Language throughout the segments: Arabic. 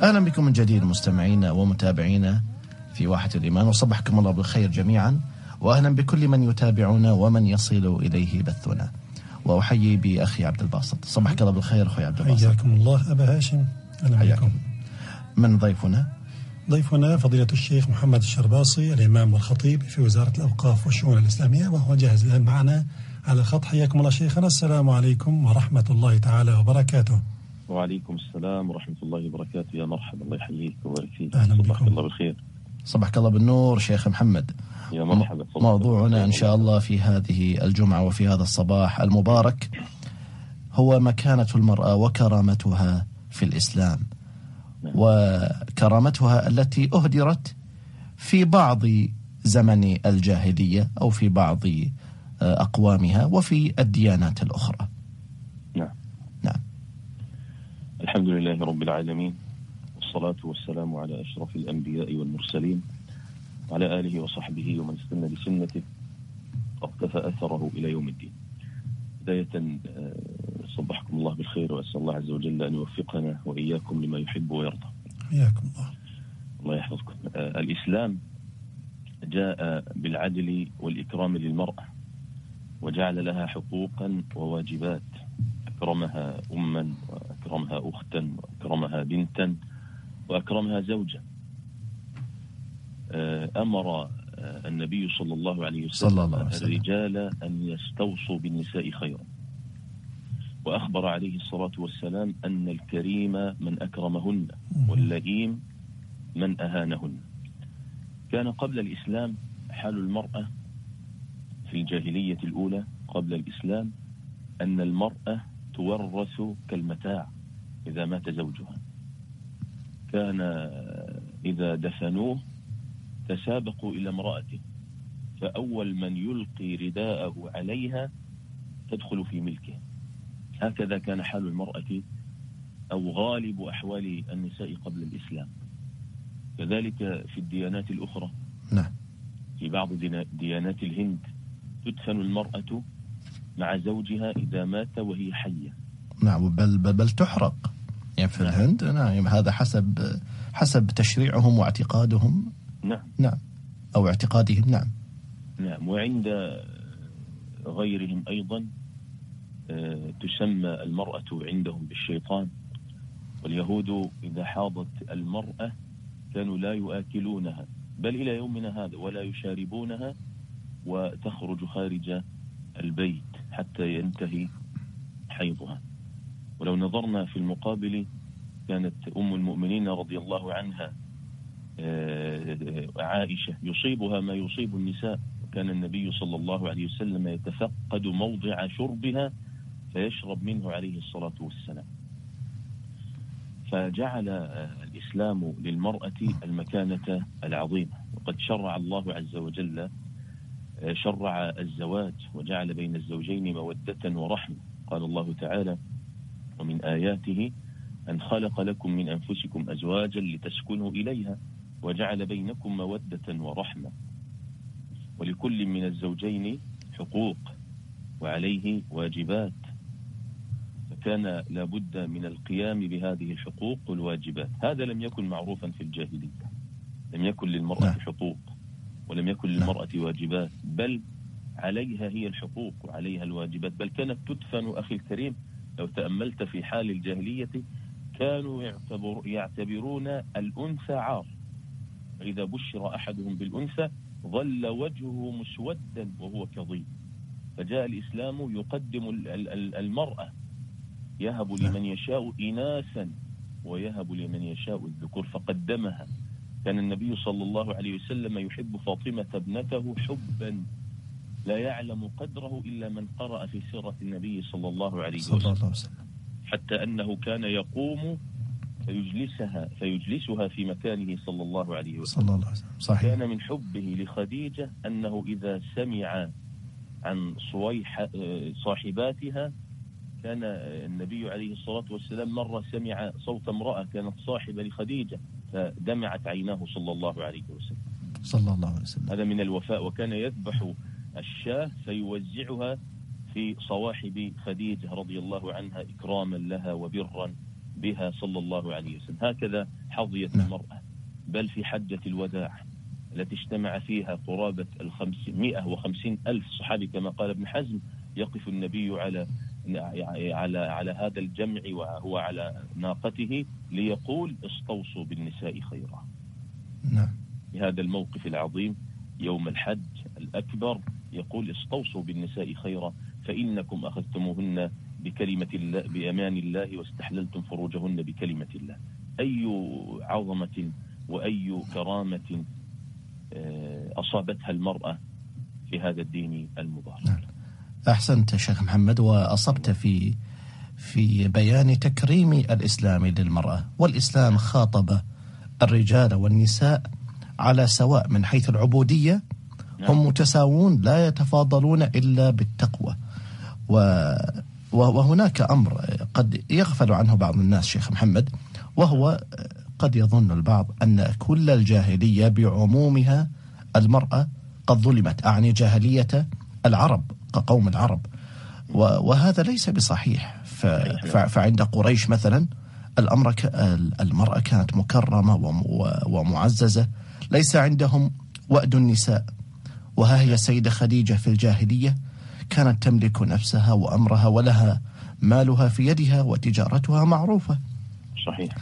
أهلا بكم من جديد مستمعينا ومتابعينا في واحة الإيمان، وصبحكم الله بالخير جميعا، وأهلا بكل من يتابعنا ومن يصل إليه بثنا. وأحيي بأخي عبد الباسط. صبحك الله بالخير أخوي عبد الباسط. حياكم الله أبا هاشم. أهلا بكم. من ضيفنا؟ ضيفنا فضيلة الشيخ محمد الشرباصي، الإمام والخطيب في وزارة الأوقاف والشؤون الإسلامية، وهو جاهز الآن معنا على الخط. حياكم الله شيخنا. السلام عليكم ورحمة الله تعالى وبركاته. وعليكم السلام ورحمة الله وبركاته. يا مرحبا، الله يحييك ويبارك فيك. أهلا بكم. صباحك الله بالخير. صباحك الله بالنور شيخ محمد. يا مرحبا. موضوعنا إن شاء الله في هذه الجمعة وفي هذا الصباح المبارك هو مكانة المرأة وكرامتها في الإسلام، وكرامتها التي أهدرت في بعض زمن الجاهلية أو في بعض أقوامها وفي الديانات الأخرى. نعم. الحمد لله رب العالمين، والصلاة والسلام على أشرف الأنبياء والمرسلين، وعلى آله وصحبه ومن استنى بسنته واقتفى أثره إلى يوم الدين. بداية صبحكم الله بالخير، وأسأل الله عز وجل أن يوفقنا وإياكم لما يحب ويرضى. حياكم الله. الله يحفظكم. الإسلام جاء بالعدل والإكرام للمرأة، وجعل لها حقوقا وواجبات، أكرمها أما وأكرمها أختا وأكرمها بنتا وأكرمها زوجا. أمر النبي صلى الله عليه وسلم الرجال أن يستوصوا بالنساء خيرا، وأخبر عليه الصلاة والسلام أن الكريم من أكرمهن واللئيم من أهانهن. كان قبل الإسلام حال المرأة في الجاهلية الأولى قبل الإسلام أن المرأة تورث كالمتاع إذا مات زوجها. كان إذا دفنوه تسابقوا إلى امرأته، فأول من يلقي رداءه عليها تدخل في ملكه. هكذا كان حال المرأة أو غالب أحوال النساء قبل الإسلام. كذلك في الديانات الأخرى. نعم. في بعض ديانات الهند تدفن المرأة مع زوجها إذا مات وهي حية. نعم، بل تحرق يعني في الهند. نعم، هذا حسب تشريعهم واعتقادهم. نعم أو اعتقادهم. نعم. وعند غيرهم أيضا تسمى المرأة عندهم بالشيطان. واليهود إذا حاضت المرأة كانوا لا يؤكلونها، بل إلى يومنا هذا، ولا يشاربونها، وتخرج خارج البيت حتى ينتهي حيضها. ولو نظرنا في المقابل، كانت أم المؤمنين رضي الله عنها عائشة يصيبها ما يصيب النساء، وكان النبي صلى الله عليه وسلم يتفقد موضع شربها فيشرب منه عليه الصلاة والسلام. فجعل الإسلام للمرأة المكانة العظيمة، وقد شرع الله عز وجل شرع الزواج وجعل بين الزوجين مودة ورحمة. قال الله تعالى: ومن آياته أن خلق لكم من أنفسكم أزواجا لتسكنوا إليها وجعل بينكم مودة ورحمة، ولكل من الزوجين حقوق وعليه واجبات، فكان لابد من القيام بهذه الحقوق والواجبات. هذا لم يكن معروفا في الجاهلية، لم يكن للمرأة حقوق ولم يكن للمرأة واجبات، بل عليها هي الحقوق وعليها الواجبات. بل كانت تدفن أخي الكريم، لو تأملت في حال الجاهلية كانوا يعتبرون الأنثى عار، فإذا بشر أحدهم بالأنثى ظل وجهه مسودا وهو كظيم. فجاء الإسلام يقدم المرأة، يهب لمن يشاء إناثا ويهب لمن يشاء الذكور، فقدمها. كان النبي صلى الله عليه وسلم يحب فاطمة ابنته حبا لا يعلم قدره إلا من قرأ في سيرة النبي صلى الله عليه وسلم، حتى أنه كان يقوم فيجلسها في مكانه صلى الله عليه وسلم. صحيح. كان من حبه لخديجة أنه إذا سمع عن صاحباتها، كان النبي عليه الصلاة والسلام مرة سمع صوت امرأة كانت صاحبة لخديجة فدمعت عيناه صلى الله عليه وسلم. هذا من الوفاء. وكان يذبح الشاة فيوزعها في صواحب خديجة رضي الله عنها إكراما لها وبرا بها صلى الله عليه وسلم. هكذا حظيت المرأة. بل في حجة الوداع التي اجتمع فيها قرابة 550 ألف صحابي كما قال ابن حزم، يقف النبي على هذا الجمع وهو على ناقته ليقول استوصوا بالنساء خيرا. نعم. بهذا الموقف العظيم يوم الحج الأكبر يقول استوصوا بالنساء خيرا فإنكم أخذتموهن بكلمة الله بأمان الله واستحللتم فروجهن بكلمة الله. أي عظمة وأي كرامة أصابتها المرأة في هذا الدين المبارك. أحسنت شيخ محمد، وأصبت في بيان تكريم الإسلام للمرأة. والإسلام خاطب الرجال والنساء على سواء من حيث العبودية، هم متساوون لا يتفاضلون إلا بالتقوى. وهناك أمر قد يغفل عنه بعض الناس شيخ محمد، وهو قد يظن البعض أن كل الجاهلية بعمومها المرأة قد ظلمت، أعني جاهلية العرب كقوم العرب، وهذا ليس بصحيح. فعند قريش مثلا المرأة كانت مكرمة ومعززة، ليس عندهم وأد النساء. وها هي السيدة خديجة في الجاهلية كانت تملك نفسها وأمرها ولها مالها في يدها وتجارتها معروفة. صحيح.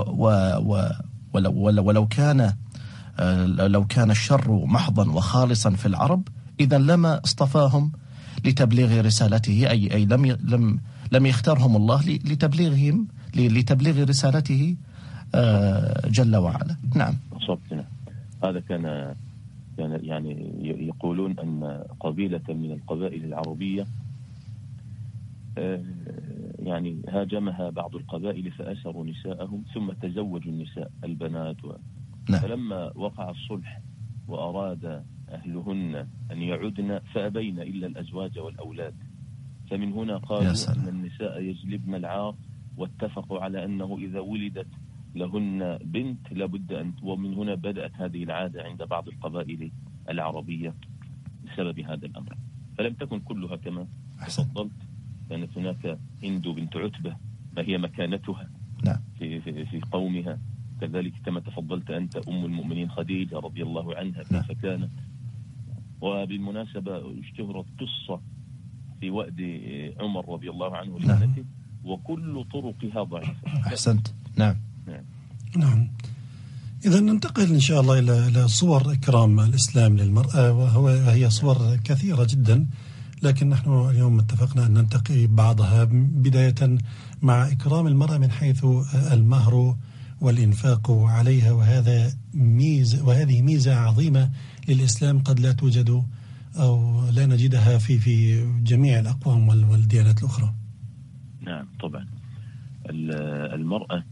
ولو كان الشر محضا وخالصا في العرب إذا لما اصطفاهم لتبليغ رسالته، أي لم يختارهم الله لتبليغ رسالته جل وعلا. نعم. أصبتنا. هذا كان يعني يقولون أن قبيلة من القبائل العربية يعني هاجمها بعض القبائل فأسروا نساءهم ثم تزوجوا النساء البنات فلما وقع الصلح وأراد أهلهن أن يعدن فأبين إلا الأزواج والأولاد. فمن هنا قالوا أن النساء يجلبن العار، واتفقوا على أنه إذا ولدت لهن بنت لابد ومن هنا بدأت هذه العادة عند بعض القبائل العربية بسبب هذا الأمر. فلم تكن كلها كما تفضلت، كانت هناك هند بنت عتبة ما هي مكانتها في قومها، كذلك كما تفضلت أنت أم المؤمنين خديجة رضي الله عنها كيف كانت. وبالمناسبة اشتهرت قصة في وأد عمر رضي الله عنه لابنته وكل طرقها ضعيفة. أحسنت. نعم. نعم. إذا ننتقل إن شاء الله إلى صور إكرام الإسلام للمرأة، وهي صور كثيرة جدا، لكن نحن اليوم اتفقنا أن ننتقي بعضها، بداية مع إكرام المرأة من حيث المهر والإنفاق عليها، وهذه ميزة عظيمة للإسلام قد لا توجد أو لا نجدها في جميع الأقوام والديانات الأخرى. نعم طبعا. المرأة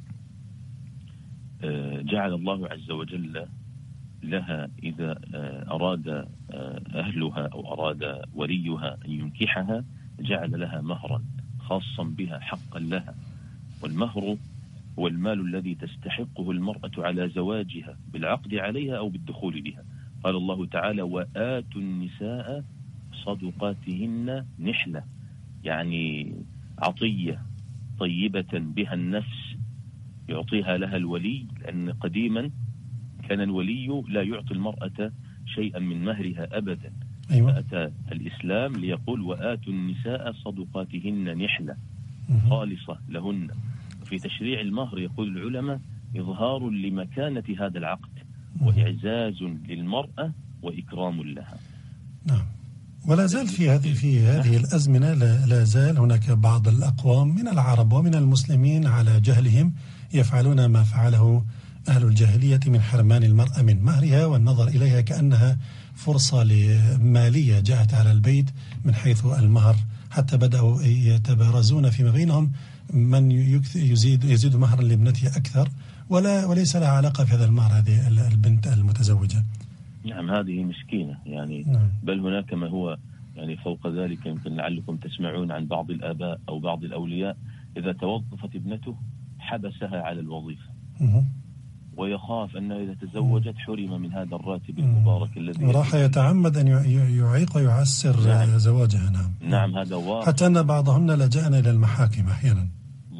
جعل الله عز وجل لها إذا أراد أهلها أو أراد وليها أن ينكحها جعل لها مهرا خاصا بها حقا لها، والمهر هو المال الذي تستحقه المرأة على زواجها بالعقد عليها أو بالدخول بها. قال الله تعالى وآتوا النساء صدقاتهن نحلة، يعني عطية طيبة بها النفس يعطيها لها الولي، لأن قديما كان الولي لا يعطي المرأة شيئا من مهرها أبدا. أيوة. فأتى الإسلام ليقول وآتوا النساء صدقاتهن نحلة خالصة لهن. في تشريع المهر يقول العلماء إظهار لمكانة هذا العقد وإعزاز للمرأة وإكرام لها. نعم. ولا زال في هذه الأزمنة لا زال هناك بعض الأقوام من العرب ومن المسلمين على جهلهم يفعلون ما فعله أهل الجاهلية من حرمان المرأة من مهرها والنظر إليها كأنها فرصة مالية جاءت على البيت من حيث المهر، حتى بدأوا يتبارزون فيما بينهم من يزيد مهرا لابنته أكثر وليس لها علاقة في هذا المهر هذه البنت المتزوجة. نعم هذه مسكينة يعني. بل هناك ما هو يعني فوق ذلك. يمكن لعلكم تسمعون عن بعض الآباء أو بعض الأولياء إذا توظفت ابنته حبسها على الوظيفة ويخاف أنه إذا تزوجت حرم من هذا الراتب المبارك الذي راح يتعمد أن يعيق ويعسر زواجها. نعم هذا واقع. حتى أن بعضهن لجأنا إلى المحاكم أحيانا. الله المستعان.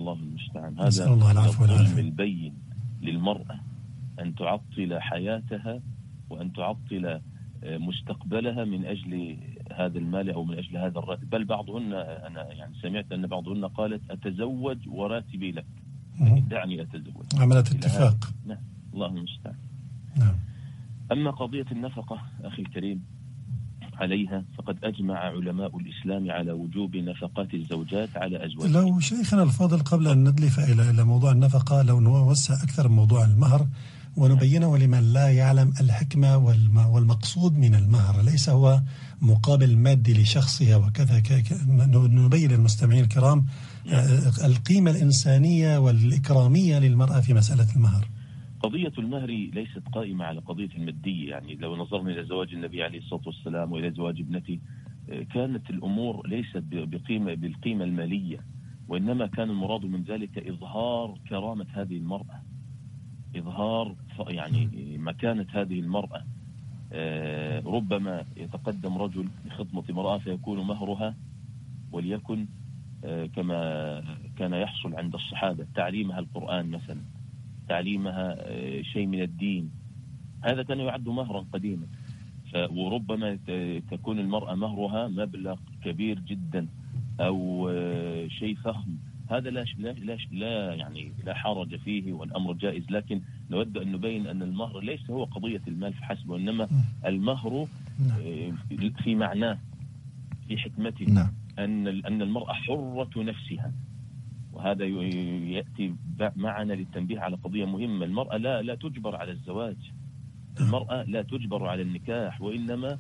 المستعان. نسأل هذا الله العفو الظلم والعافية. البين للمرأة أن تعطل حياتها وأن تعطل مستقبلها من أجل هذا المال أو من أجل هذا الراتب. بل بعضهن، أنا يعني سمعت أن بعضهن قالت أتزوج وراتبي لك، دعني أتزوج. عملت اتفاق. نعم، الله المستعان. نعم. أما قضية النفقة أخي الكريم عليها، فقد أجمع علماء الإسلام على وجوب نفقات الزوجات على أزواجها. لو شيخنا الفاضل قبل أن ندلف إلى موضوع النفقة، لو نوسع أكثر موضوع المهر ونبينه لمن لا يعلم الحكمة والمقصود من المهر، ليس هو مقابل مادي لشخصها وكذا، نبين للمستمعين الكرام القيمة الإنسانية والإكرامية للمرأة في مسألة المهر. قضية المهر ليست قائمة على قضية المادية. يعني لو نظرنا إلى زواج النبي عليه الصلاة والسلام وإلى زواج ابنته، كانت الأمور ليست بالقيمة المالية، وإنما كان المراد من ذلك إظهار كرامة هذه المرأة، إظهار يعني مكانة هذه المرأة. ربما يتقدم رجل لخطبة امرأة فيكون مهرها وليكن كما كان يحصل عند الصحابة تعليمها القرآن مثلا، تعليمها شيء من الدين، هذا كان يعد مهرا قديما. وربما تكون المرأة مهرها مبلغ كبير جدا أو شيء فخم، هذا لا يعني لا حرج فيه والأمر جائز. لكن نود أن نبين أن المهر ليس هو قضية المال فحسب، وإنما المهر في معناه، في حكمته، أن المرأة حرة نفسها. وهذا يأتي معنا للتنبيه على قضية مهمة. المرأة لا تجبر على الزواج، المرأة لا تجبر على النكاح، وإنما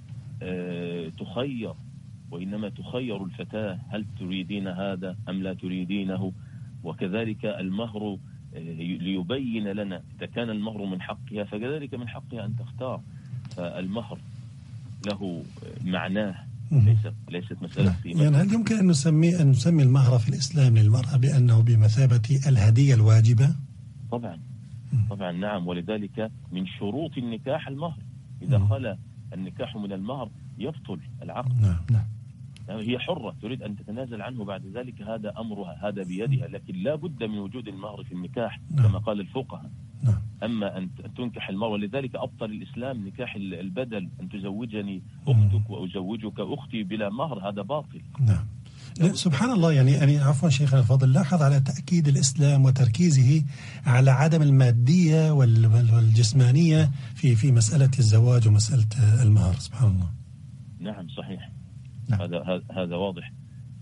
تخير الفتاة، هل تريدين هذا أم لا تريدينه. وكذلك المهر ليبين لنا إذا كان المهر من حقها فكذلك من حقها أن تختار. فالمهر له معناه، ليست مسألة قيمة. يعني هل يمكن أن نسمي المهر في الإسلام للمرأة بأنه بمثابة الهدية الواجبة؟ طبعا نعم. ولذلك من شروط النكاح المهر، إذا خلا النكاح من المهر يبطل العقد. نعم. هي حرة تريد أن تتنازل عنه بعد ذلك، هذا أمرها، هذا بيدها، لكن لا بد من وجود المهر في النكاح كما قال الفقهاء. أما أن تنكح المرأة، ولذلك أبطل الإسلام نكاح البدل، أن تزوجني أختك وأزوجك أختي بلا مهر، هذا باطل. نعم. سبحان الله. يعني عفوا شيخنا الفاضل، لاحظ على تأكيد الإسلام وتركيزه على عدم المادية والجسمانية في مسألة الزواج ومسألة المهر. سبحان الله. نعم صحيح. هذا واضح.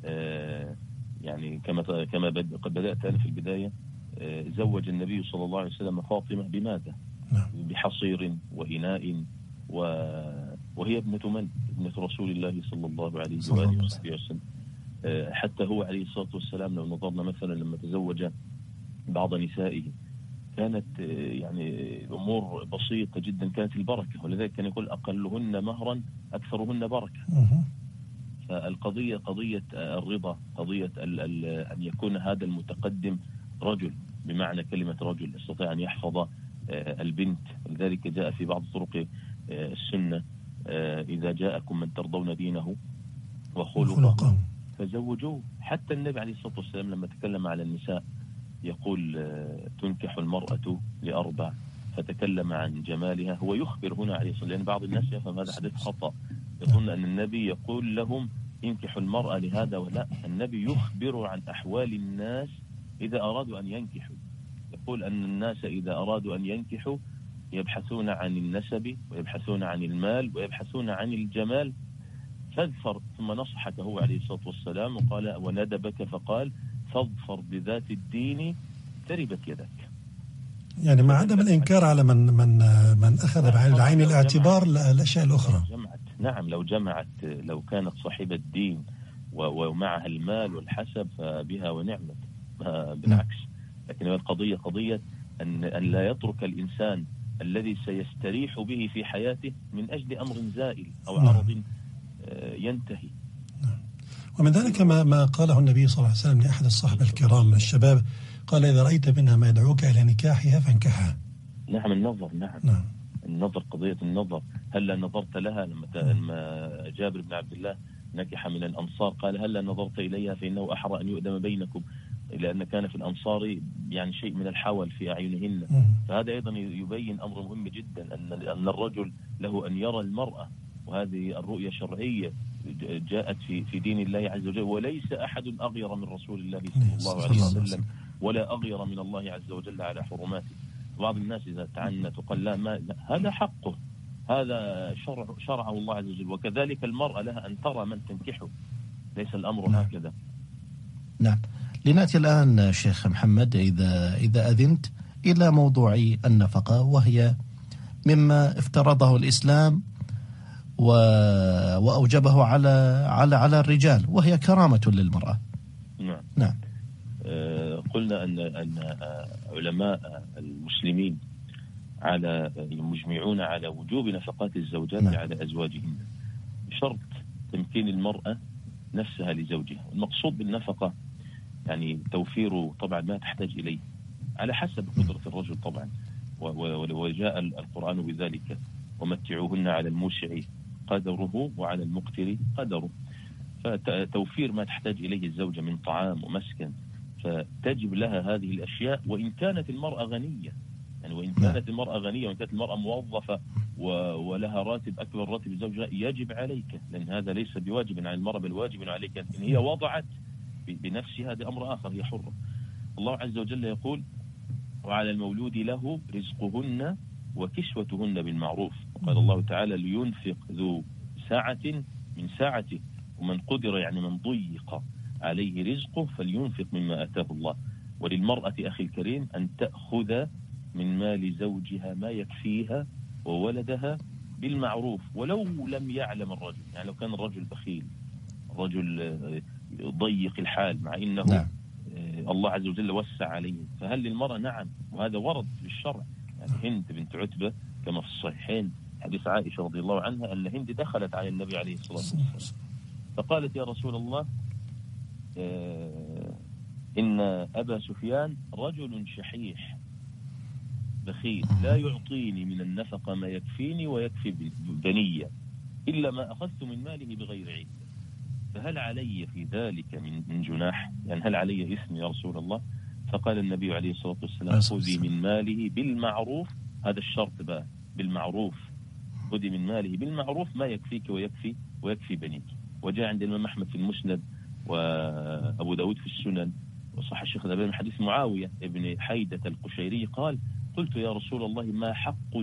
يعني كما قد بدأت أنا في البداية، زوج النبي صلى الله عليه وسلم فاطمة بماذا؟ بحصير وإناء، وهي ابنة من؟ ابنة رسول الله صلى الله عليه وآله وصحبه وسلم. حتى هو عليه الصلاة والسلام لو نظرنا مثلا لما تزوج بعض نسائه كانت يعني الأمور بسيطة جدا، كانت البركة، ولذلك كان يقول أقلهن مهرا أكثرهن بركة. فالقضية قضية الرضا، قضية أن يكون هذا المتقدم رجل بمعنى كلمة رجل، يستطيع أن يحفظ البنت. لذلك جاء في بعض طرق السنة إذا جاءكم من ترضون دينه وخلقه فزوجوه. حتى النبي عليه الصلاة والسلام لما تكلم على النساء يقول تنكح المرأة لأربع، فتكلم عن جمالها. هو يخبر هنا عليه الصلاة والسلام، لأن بعض الناس يفهم هذا حديث خطأ، يظن أن النبي يقول لهم انكحوا المرأة لهذا، ولا، النبي يخبر عن أحوال الناس إذا أرادوا أن ينكحوا. يقول أن الناس إذا أرادوا أن ينكحوا يبحثون عن النسب ويبحثون عن المال ويبحثون عن الجمال، فاظفر. ثم نصحك هو عليه الصلاة والسلام وقال وندبك فقال فاظفر بذات الدين تربت يدك. يعني مع عدم الإنكار على من أخذ بعين الاعتبار الأشياء الأخرى. نعم، لو كانت صاحبة الدين ومعها المال والحسب فبها ونعمت، بالعكس. لكن القضية قضية أن لا يترك الإنسان الذي سيستريح به في حياته من أجل أمر زائل أو عرض ينتهي. ومن ذلك ما قاله النبي صلى الله عليه وسلم لأحد الصحابة الكرام من الشباب، قال إذا رأيت منها ما يدعوك إلى نكاحها فانكحها. نعم، النظر. نعم. النظر، قضية النظر. هلا نظرت لها؟ لما جابر بن عبد الله نكح من الأنصار قال هلا نظرت إليها فإنه أحرى أن يؤدم بينكم. لأن كان في الأنصار يعني شيء من الحول في أعينهن. فهذا أيضا يبين أمر مهم جدا، أن الرجل له أن يرى المرأة، وهذه الرؤية شرعية جاءت في دين الله عز وجل، وليس أحد أغير من رسول الله صلى الله عليه وسلم ولا أغير من الله عز وجل على حرماته. بعض الناس إذا تعنت وقال لا هذا حقه، هذا شرعه الله عز وجل، وكذلك المرأة لها أن ترى من تنكحه، ليس الأمر هكذا. نعم. لنأتي الآن شيخ محمد إذا أذنت إلى موضوع النفقة، وهي مما افترضه الإسلام وأوجبه على الرجال، وهي كرامة للمرأة. نعم. قلنا أن علماء المسلمين مجمعون على وجوب نفقات الزوجات على أزواجهن بشرط تمكين المرأة نفسها لزوجها. المقصود بالنفقة يعني توفير طبعا ما تحتاج إليه على حسب قدرة الرجل طبعا، وجاء القرآن بذلك: ومتعوهن على الموسع قدره وعلى المقتر قدره. فتوفير ما تحتاج إليه الزوجة من طعام ومسكن، فتجب لها هذه الأشياء وإن كانت المرأة غنية، يعني وإن كانت المرأة غنية وإن كانت المرأة موظفة ولها راتب أكبر راتب زوجها، يجب عليك، لأن هذا ليس بواجب على المرأة بل واجب عليك إن هي وضعت بنفسها، هذا أمر آخر، هي حرة. الله عز وجل يقول: وعلى المولود له رزقهن وكسوتهن بالمعروف. وقال الله تعالى: لينفق ذو سعة من سعته ومن قدر يعني من ضيق عليه رزقه فلينفق مما آتاه الله. وللمرأة أخي الكريم أن تأخذ من مال زوجها ما يكفيها وولدها بالمعروف، ولو لم يعلم الرجل، يعني لو كان الرجل بخيل، رجل ضيق الحال، مع إنه الله عز وجل وسع عليه، فهل للمرأة؟ نعم، وهذا ورد في الشرع. يعني هند بنت عتبة كما في الصحيحين حديث عائشة رضي الله عنها أن هند دخلت على النبي عليه الصلاة والسلام فقالت: يا رسول الله، إن أبا سفيان رجل شحيح بخيل لا يعطيني من النفقة ما يكفيني ويكفي بنية إلا ما أخذت من ماله بغير علم، فهل علي في ذلك من جناح؟ يعني هل علي إثم يا رسول الله؟ فقال النبي عليه الصلاة والسلام: خذي من ماله بالمعروف، هذا الشرط بقى، بالمعروف، خذي من ماله بالمعروف ما يكفيك ويكفي بنيك. وجاء عند الإمام أحمد في المسند وأبو داود في السنن وصح الشيخ الألباني من حديث معاوية ابن حيدة القشيري قال: قلت يا رسول الله ما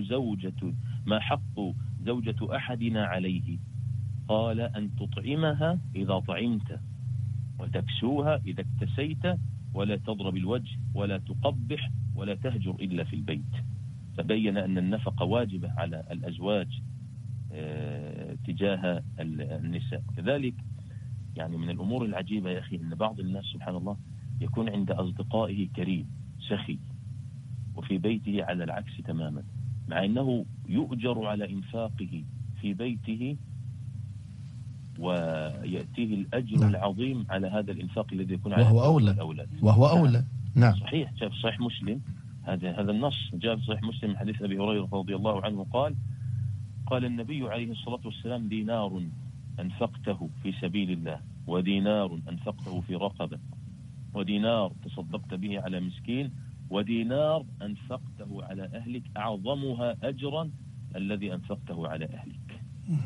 حق زوجة أحدنا عليه؟ قال: أن تطعمها إذا طعمت وتكسوها إذا اكتسيت ولا تضرب الوجه ولا تقبح ولا تهجر إلا في البيت. فبين أن النفقة واجبة على الأزواج تجاه النساء. كذلك يعني من الأمور العجيبة يا أخي أن بعض الناس سبحان الله يكون عند أصدقائه كريم سخي وفي بيته على العكس تماما، مع أنه يؤجر على إنفاقه في بيته ويأتيه الأجر العظيم على هذا الإنفاق الذي يكون على الأولاد. وهو أولى. نعم. صحيح. جاء في صحيح مسلم هذا النص، جاء في صحيح مسلم من حديث أبي هريرة رضي الله عنه قال النبي عليه الصلاة والسلام: دينار أنفقته في سبيل الله، ودينار أنفقته في رقبة، ودينار تصدقت به على مسكين، ودينار أنفقته على أهلك أعظمها أجرا الذي أنفقته على أهلك.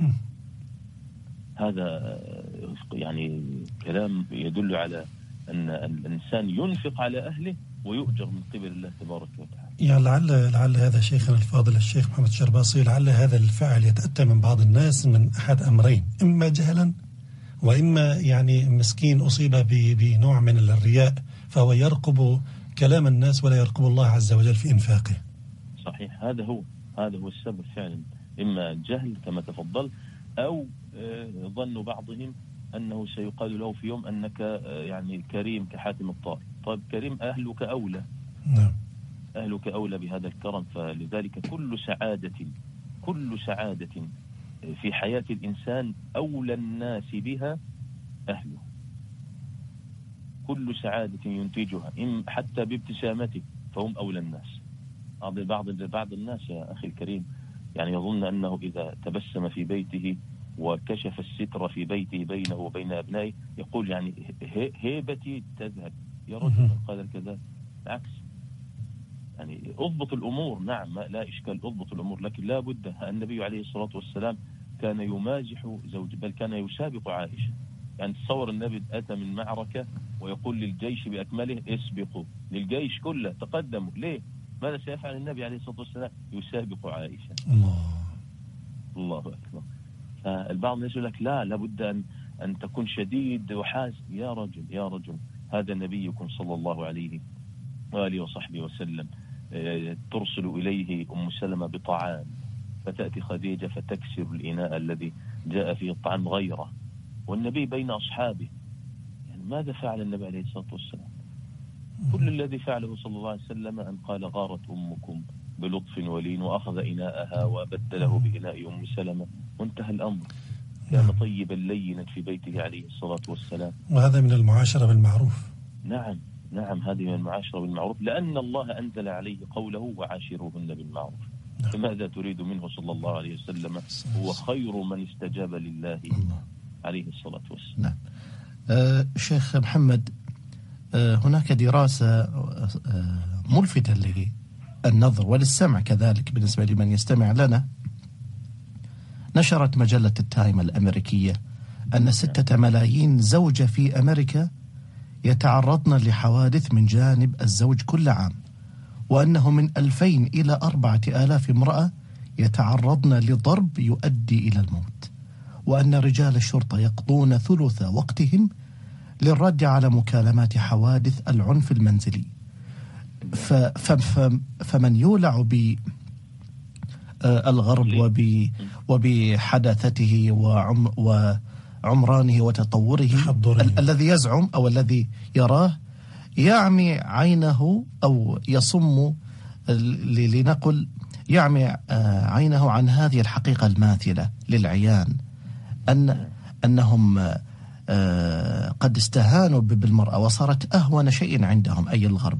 هذا يعني كلام يدل على أن الإنسان ينفق على أهله ويؤجر من قبل الله تبارك وتعالى. يعني لعل هذا شيخنا الفاضل الشيخ محمد الشرباصي، لعل هذا الفعل يتأتى من بعض الناس من أحد أمرين: إما جهلا، وإما يعني مسكين أصيب بنوع من الرياء فهو يرقب كلام الناس ولا يرقب الله عز وجل في إنفاقه. صحيح. هذا هو السبب فعلا، إما جهل كما تفضل، أو ظن بعضهم أنه سيقال له في يوم أنك يعني كريم كحاتم الطائر. طيب كريم، أهلك أولى. نعم. أهلك أولى بهذا الكرم. فلذلك كل سعادة في حياة الإنسان أولى الناس بها أهله. كل سعادة ينتجها حتى بابتسامته فهم أولى الناس. بعض الناس يا أخي الكريم يعني يظن أنه إذا تبسم في بيته وكشف الستر في بيته بينه وبين أبنائه يقول يعني هيبتي تذهب، يا رجل من قال كذا. العكس، يعني اضبط الأمور. نعم لا إشكال، اضبط الأمور، لكن لا بد. النبي عليه الصلاة والسلام كان يمازح زوج، بل كان يسابق عائشة. يعني تصور النبي أتى من معركة ويقول للجيش بأكمله اسبقوا، للجيش كله تقدموا. ليه؟ ماذا سيفعل النبي عليه الصلاة والسلام؟ يسابق عائشة. الله أكبر. البعض يقول لك لا، لابد أن تكون شديد وحازم. يا رجل هذا نبيكم صلى الله عليه وآله وصحبه وسلم. ترسل إليه أم سلمة بطعام، فتأتي خديجة فتكسر الإناء الذي جاء فيه الطعام غيره، والنبي بين أصحابه. يعني ماذا فعل النبي عليه الصلاة والسلام؟ كل الذي فعله صلى الله عليه وسلم أن قال غارت أمكم بلطف ولين، وأخذ إناءها وبدله بإناء أم سلمة، وانتهى الأمر. كان طيبا لينا في بيته عليه الصلاة والسلام. وهذا من المعاشرة بالمعروف. نعم هذه من المعاشرة بالمعروف، لأن الله أنزل عليه قوله وعاشروهن بالمعروف. فماذا تريد منه صلى الله عليه وسلم؟ هو خير من استجاب لله عليه الصلاة والسلام. نعم. شيخ محمد، هناك دراسة ملفتة للنظر وللسمع كذلك بالنسبة لمن يستمع لنا. نشرت مجلة التايم الأمريكية أن 6 ملايين زوجة في أمريكا يتعرضن لحوادث من جانب الزوج كل عام، وأنه من 2000 إلى 4000 امرأة يتعرضن لضرب يؤدي إلى الموت، وأن رجال الشرطة يقضون ثلث وقتهم للرد على مكالمات حوادث العنف المنزلي. فمن يولع بالغرب وبحداثته وعمرانه وتطوره الذي يزعم أو الذي يراه، يعمي عينه أو يصم، لنقل يعمي عينه عن هذه الحقيقة الماثلة للعيان، أنهم قد استهانوا بالمرأة وصارت أهون شيء عندهم، أي الغرب.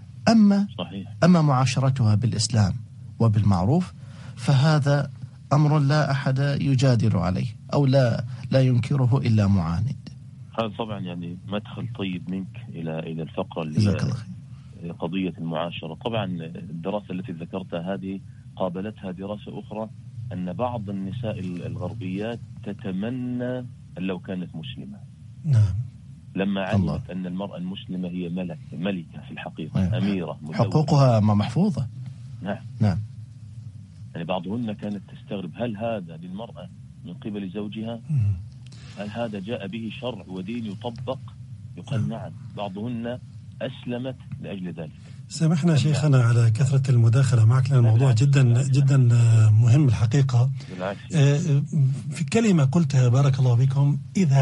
أما معاشرتها بالإسلام وبالمعروف فهذا أمر لا أحد يجادل عليه أو لا ينكره إلا معاند. هذا طبعا يعني مدخل طيب منك إلى الفقرة اللي قضية المعاشرة. طبعا الدراسة التي ذكرتها هذه قابلتها دراسة أخرى، أن بعض النساء الغربيات تتمنى أن لو كانت مسلمة. نعم. لما علمت أن المرأة المسلمة هي ملكة في الحقيقة، أميرة، حقوقها محفوظة. نعم. يعني بعضهن كانت تستغرب، هل هذا للمرأة من قبل زوجها؟ هل هذا جاء به شرع ودين يطبق؟ يقال نعم. بعضهن أسلمت لأجل ذلك. سامحنا شيخنا على كثرة المداخلة معك، لأن الموضوع جدا جدا مهم الحقيقة. في كلمة قلتها بارك الله بكم، إذا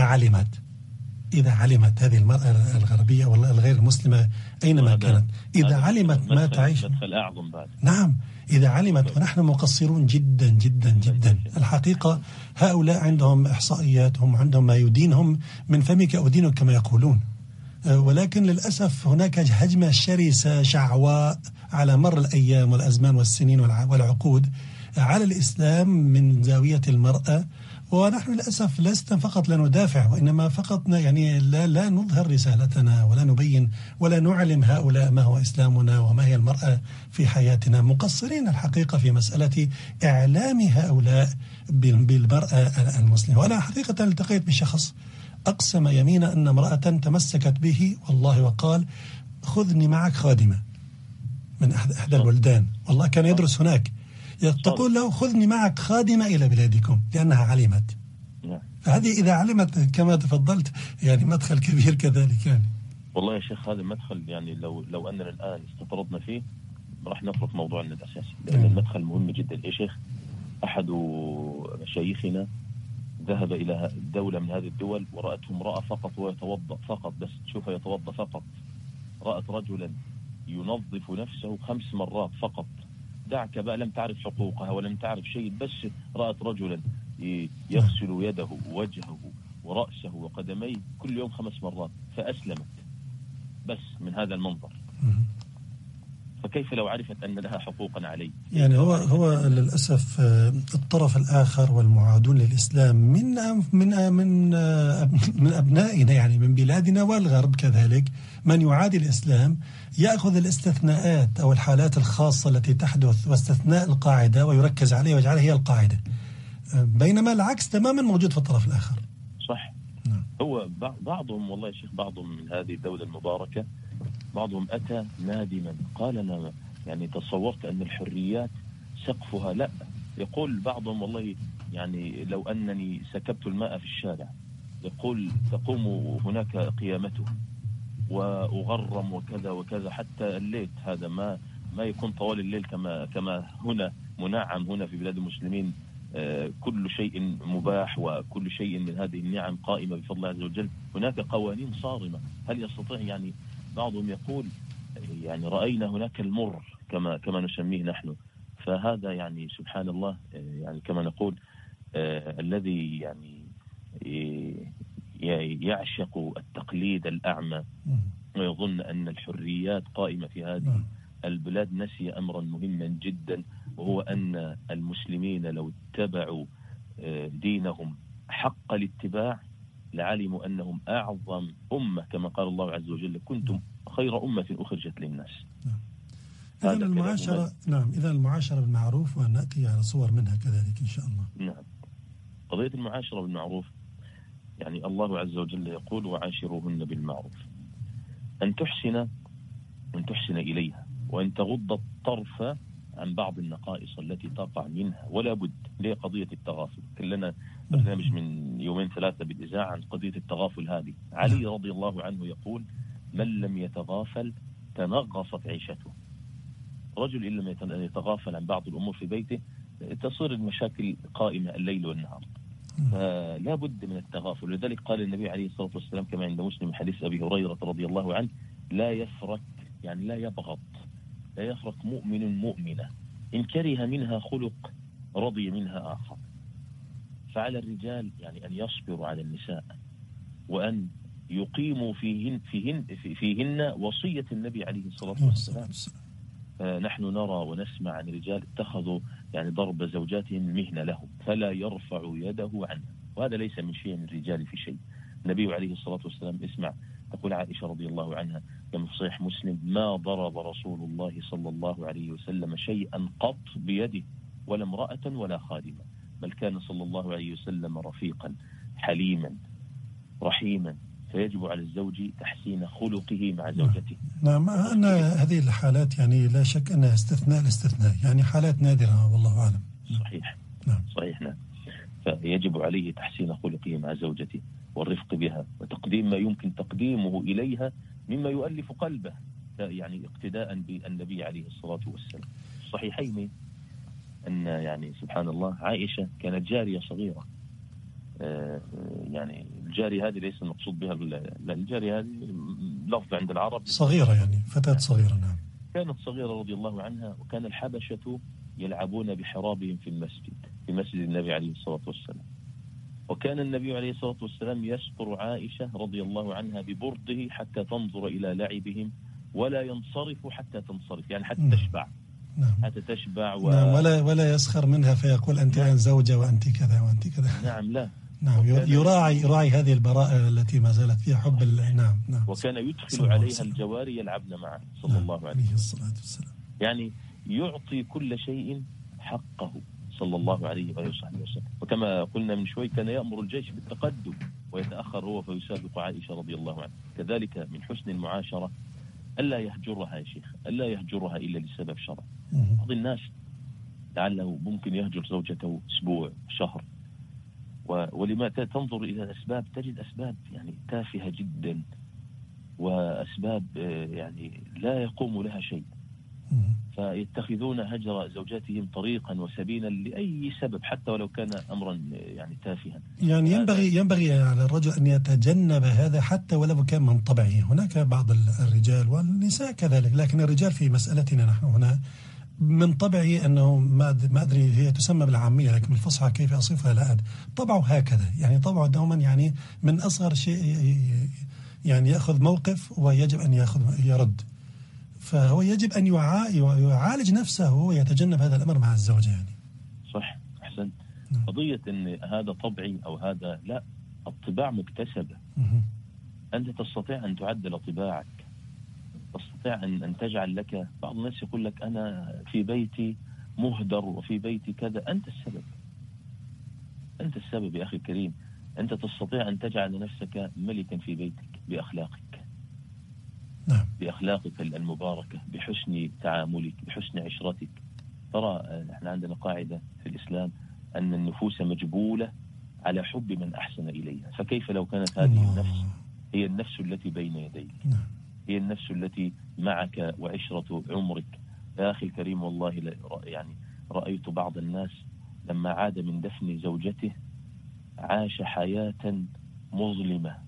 علمت هذه المرأة الغربية ولا الغير المسلمة أينما كانت، إذا علمت ما تعيش. نعم، إذا علمت. ونحن مقصرون جدا جدا جدا الحقيقة. هؤلاء عندهم إحصائيات، هم عندهم ما يدينهم من فمك أدينك كما يقولون، ولكن للأسف هناك هجمة شرسة شعواء على مر الأيام والأزمان والسنين والعقود على الإسلام من زاوية المرأة. ونحن للأسف لسنا فقط لا ندافع، وإنما فقط يعني لا نظهر رسالتنا ولا نبين ولا نعلم هؤلاء ما هو إسلامنا وما هي المرأة في حياتنا. مقصرين الحقيقة في مسألة إعلام هؤلاء بالمرأة المسلمة. وأنا حقيقة التقيت بشخص أقسم يمينا أن امرأة تمسكت به والله وقال خذني معك خادمة من أحد البلدان، والله كان يدرس هناك، تقول له خذني معك خادمة إلى بلادكم لأنها علمت. فهذه إذا علمت كما تفضلت يعني مدخل كبير كذلك. يعني والله يا شيخ هذا مدخل، يعني لو أننا الآن استطردنا فيه راح نفرط موضوعنا الأساسي، لأن المدخل مهم جدا يا شيخ. أحد مشايخنا ذهب إلى دولة من هذه الدول ورأته امرأة فقط ويتوضأ فقط، بس تشوفه يتوضأ فقط. رأت رجلا ينظف نفسه 5 مرات فقط. دعك بقى، لم تعرف حقوقها ولم تعرف شيء، بس رأت رجلا يغسل يده ووجهه ورأسه وقدميه كل يوم 5 مرات، فأسلمت بس من هذا المنظر. فكيف لو عرفت أن لها حقوقا عليه؟ يعني هو للأسف الطرف الآخر والمعادون للإسلام من أبنائنا، يعني من بلادنا والغرب كذلك، من يعادي الإسلام يأخذ الاستثناءات أو الحالات الخاصة التي تحدث واستثناء القاعدة ويركز عليها ويجعلها هي القاعدة، بينما العكس تماما موجود في الطرف الآخر. صح. هو بعضهم والله يا شيخ، بعضهم من هذه الدولة المباركة، بعضهم أتى نادما قال أنا يعني تصورت أن الحريات سقفها لا. يقول بعضهم والله يعني لو أنني سكبت الماء في الشارع يقول تقوم هناك قيامته وأغرم وكذا وكذا حتى الليل، هذا ما يكون طوال الليل كما هنا منعم هنا في بلاد المسلمين. كل شيء مباح وكل شيء من هذه النعم قائمة بفضل الله عز وجل. هناك قوانين صارمة. هل يستطيع يعني بعضهم يقول يعني رأينا هناك المر كما نسميه نحن. فهذا يعني سبحان الله، يعني كما نقول الذي يعني يعشق التقليد الأعمى ويظن أن الحريات قائمة في هذه البلاد نسي أمرا مهما جدا، وهو أن المسلمين لو اتبعوا دينهم حق الاتباع لعلموا أنهم أعظم أمة، كما قال الله عز وجل كنتم خير أمة أخرجت للناس. إذن المعاشرة، إذن المعاشرة بالمعروف، ونأتي على صور منها كذلك إن شاء الله. نعم. قضية المعاشرة بالمعروف يعني الله عز وجل يقول وعاشروهن بالمعروف، أن تحسن إليها وأن تغض الطرف عن بعض النقائص التي تقع منها، ولا بد. ليه قضية التغافل؟ كلنا برنامج من 2-3 بالإذاعة عن قضية التغافل هذه. علي رضي الله عنه يقول من لم يتغافل تنغصت عيشته. رجل إن لم يتغافل عن بعض الأمور في بيته تصير المشاكل قائمة الليل والنهار. فلا بد من التغافل. لذلك قال النبي عليه الصلاة والسلام كما عند مسلم حديث أبي هريرة رضي الله عنه لا يفرق، يعني لا يبغض، لا يفرق مؤمن مؤمنة إن كره منها خلق رضي منها آخر. فعلى الرجال يعني أن يصبروا على النساء وأن يقيموا فيهن وصية النبي عليه الصلاة والسلام. نحن نرى ونسمع عن رجال اتخذوا يعني ضرب زوجاتهم مهنة لهم فلا يرفع يده عنها، وهذا ليس من شيء من الرجال في شيء. النبي عليه الصلاة والسلام اسمع تقول عائشة رضي الله عنها كما في صحيح مسلم ما ضرب رسول الله صلى الله عليه وسلم شيئا قط بيده ولا امرأة ولا خادمة، بل كان صلى الله عليه وسلم رفيقا حليما رحيما، فيجب على الزوج تحسين خلقه مع زوجته. نعم. أن هذه الحالات يعني لا شك أنها الاستثناء، يعني حالات نادرة والله أعلم. صحيح. صحيح. نعم. فيجب عليه تحسين خلقه مع زوجته والرفق بها وتقديم ما يمكن تقديمه إليها مما يؤلف قلبه، يعني اقتداء بالنبي عليه الصلاة والسلام. الصحيحين أن يعني سبحان الله عائشة كانت جارية صغيرة، يعني الجارية هذه ليس المقصود بها الجارية هذه لفظ عند العرب صغيرة، يعني فتاة صغيرة. نعم. كانت صغيرة رضي الله عنها، وكان الحبشة يلعبون بحرابهم في مسجد النبي عليه الصلاة والسلام، وكان النبي عليه الصلاة والسلام يستر عائشة رضي الله عنها ببرده حتى تنظر إلى لعبهم ولا ينصرف حتى تنصرف، يعني حتى تشبع. نعم. حتى تشبع نعم. ولا يسخر منها فيقول أنت الآن زوجة وأنت كذا وأنت كذا. نعم. لا. نعم. يراعي هذه البراءة التي ما زالت فيها حب. نعم. وكان يدخل عليها الجواري يلعبن معه صلى الله عليه الصلاة والسلام. يعني يعطي كل شيء حقه صلى الله عليه وصحبه وسلم. وكما قلنا من شوي كان يأمر الجيش بالتقدم ويتأخر هو فيسابق عائشة رضي الله عنها. كذلك من حسن المعاشرة ألا يهجرها يا شيخ، ألا يهجرها إلا لسبب شرعي. بعض الناس لعله ممكن يهجر زوجته أسبوع شهر، ولما تنظر إلى الأسباب تجد أسباب يعني تافهة جدا وأسباب يعني لا يقوم لها شيء، فيتخذون هجر زوجاتهم طريقا وسبيلا لأي سبب حتى ولو كان أمرا يعني تافها. يعني ينبغي على الرجل أن يتجنب هذا حتى ولو كان من طبعه. هناك بعض الرجال والنساء كذلك، لكن الرجال في مسألتنا نحن هنا من طبعه أنه ما أدري هي تسمى بالعامية لكن بالفصحى كيف أصفها لا أدري، طبعه هكذا، يعني طبعه دوما يعني من أصغر شيء يعني يأخذ موقف ويجب أن يرد. فهو يجب أن يعالج نفسه ويتجنب هذا الأمر مع الزوجة يعني. صح، أحسنت. قضية أن هذا طبعي أو هذا لا، الطباع مكتسبة. أنت تستطيع أن تعدل طباعك، تستطيع أن تجعل لك. بعض الناس يقول لك أنا في بيتي مهدر وفي بيتي كذا. أنت السبب، أنت السبب يا أخي الكريم. أنت تستطيع أن تجعل نفسك ملكا في بيتك بأخلاقك. نعم. بأخلاقك المباركة، بحسن تعاملك، بحسن عشرتك. ترى احنا عندنا قاعدة في الإسلام أن النفوس مجبولة على حب من أحسن إليها، فكيف لو كانت هذه النفس هي النفس التي بين يديك، هي النفس التي معك وعشرة عمرك. يا أخي الكريم والله يعني رأيت بعض الناس لما عاد من دفن زوجته عاش حياة مظلمة،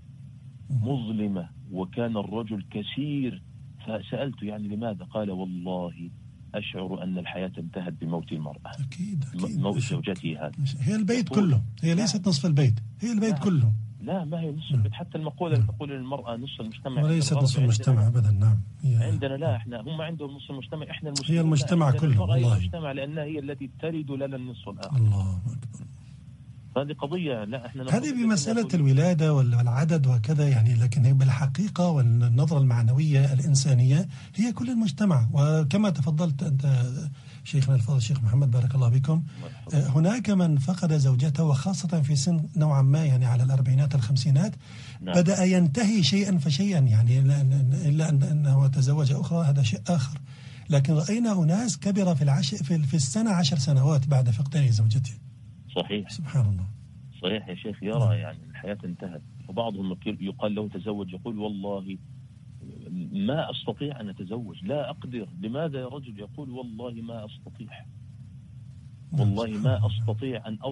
وكان الرجل كثير. فسألته يعني لماذا؟ قال والله أشعر أن الحياة انتهت بموت المرأة. أكيد. موت زوجته هذا. هي البيت كله، هي ليست نصف البيت، هي البيت كله. لا، ما هي نصف البيت. حتى المقولة اللي تقول المرأة نصف المجتمع وليست نصف المجتمع أبدا. نعم. عندنا لا، احنا هم عندهم نصف المجتمع، احنا هي المجتمع كله والله. المجتمع لأنها هي التي تلد لنا النصف الآخر. الله أكبر. هذه قضية. لا احنا هذه بمسألة الولادة والعدد وكذا يعني، لكن هي بالحقيقة والنظرة المعنوية الإنسانية هي كل المجتمع. وكما تفضلت أنت شيخنا الفاضل الشيخ محمد بارك الله بكم، هناك من فقد زوجته وخاصة في سن نوعا ما يعني على الأربعينات الخمسينات. نعم. بدأ ينتهي شيئا فشيئا يعني، إلا أنه تزوج أخرى هذا شيء آخر. لكن رأينا أناس كبر في السنة 10 سنوات بعد فقدان زوجته. صحيح. سبحان الله. صحيح يا شيخ. يرى يعني الحياة انتهت. وبعضهم يقال له تزوج، يقول والله ما أستطيع أن أتزوج، لا أقدر. لماذا يا رجل؟ يقول والله ما أستطيع، والله ما أستطيع أن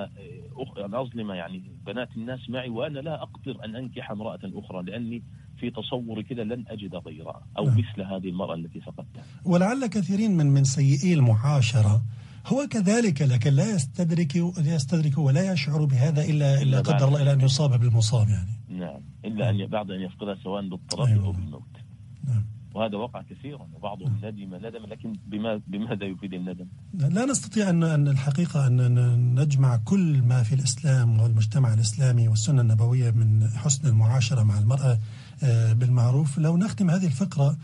أظلم يعني بنات الناس معي، وأنا لا أقدر أن أنكح امرأة أخرى، لأني في تصوري كده لن أجد غيرها أو مثل هذه المرأة التي فقدتها. ولعل كثيرين من سيئي المعاشرة هو كذلك، لكن لا يستدرك ولا يشعر بهذا إلا قدر الله، إلى أن يصاب بالمصاب يعني. نعم، إلا أن بعد أن يفقدها سواء بالطلاق أو بالموت. نعم. وهذا وقع كثيرا، وبعضهم ندم، لكن بماذا يفيد الندم؟ لا نستطيع أن الحقيقة أن نجمع كل ما في الإسلام والمجتمع الإسلامي والسنة النبوية من حسن المعاشرة مع المرأة بالمعروف. لو نختم هذه الفقرة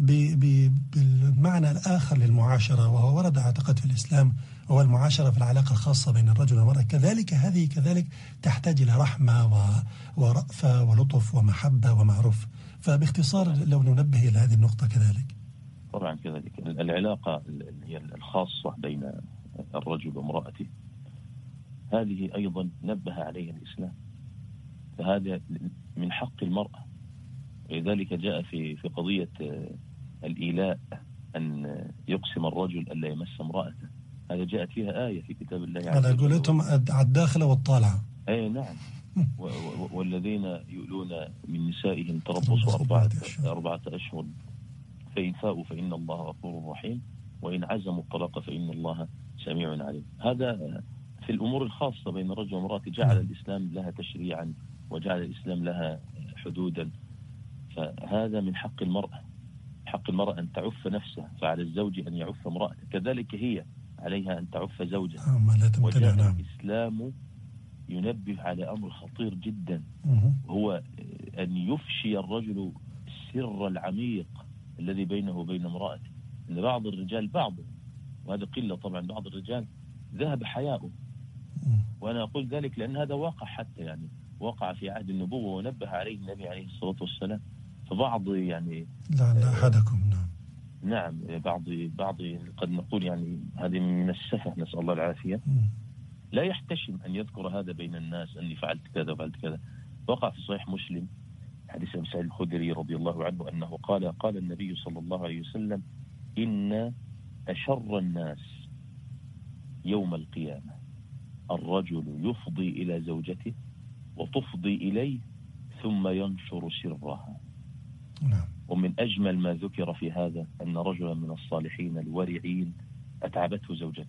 بالمعنى الآخر للمعاشرة، وهو ورد أعتقد في الإسلام، وهو المعاشرة في العلاقة الخاصة بين الرجل والمرأة. كذلك هذه كذلك تحتاج إلى رحمة ورأفة ولطف ومحبة ومعروف. فباختصار لو ننبه إلى هذه النقطة كذلك. طبعا كذلك العلاقة هي الخاصة بين الرجل وامرأته، هذه أيضا نبه عليها الإسلام، فهذا من حق المرأة. لذلك جاء في قضية الإيلاء أن يقسم الرجل ألا يمس امرأته. هذا جاءت فيها آية في كتاب الله عز وجل. على قولتهم الداخلة والطالعة. أي نعم. والذين يؤلون من نسائهم تربصوا 4 أشهر فإن فاءوا فإن الله غفور رحيم وإن عزموا الطلاق فإن الله سميع عليم. هذا في الأمور الخاصة بين الرجل وامرأته جعل الإسلام لها تشريعا وجعل الإسلام لها حدودا. فهذا من حق المرأة، حق المرأة أن تعف نفسها، فعلى الزوج أن يعف امرأته، كذلك هي عليها أن تعف زوجها. وجاء الإسلام ينبه على أمر خطير جدا، هو أن يفشي الرجل السر العميق الذي بينه وبين امرأته. إن بعض الرجال وهذا قلة طبعا، بعض الرجال ذهب حياؤه، وأنا أقول ذلك لأن هذا واقع، حتى يعني وقع في عهد النبوة ونبه عليه النبي عليه الصلاة والسلام. فبعض يعني لعل أحدكم نعم بعض قد نقول يعني هذه من السفه، نسأل الله العافية، لا يحتشم أن يذكر هذا بين الناس أني فعلت كذا وفعلت كذا. وقع في صحيح مسلم حديث أبي سعيد الخدري رضي الله عنه أنه قال النبي صلى الله عليه وسلم: إن أشر الناس يوم القيامة الرجل يفضي إلى زوجته وتفضي إليه ثم ينشر سرها. ومن أجمل ما ذكر في هذا أن رجلا من الصالحين الورعين أتعبته زوجته،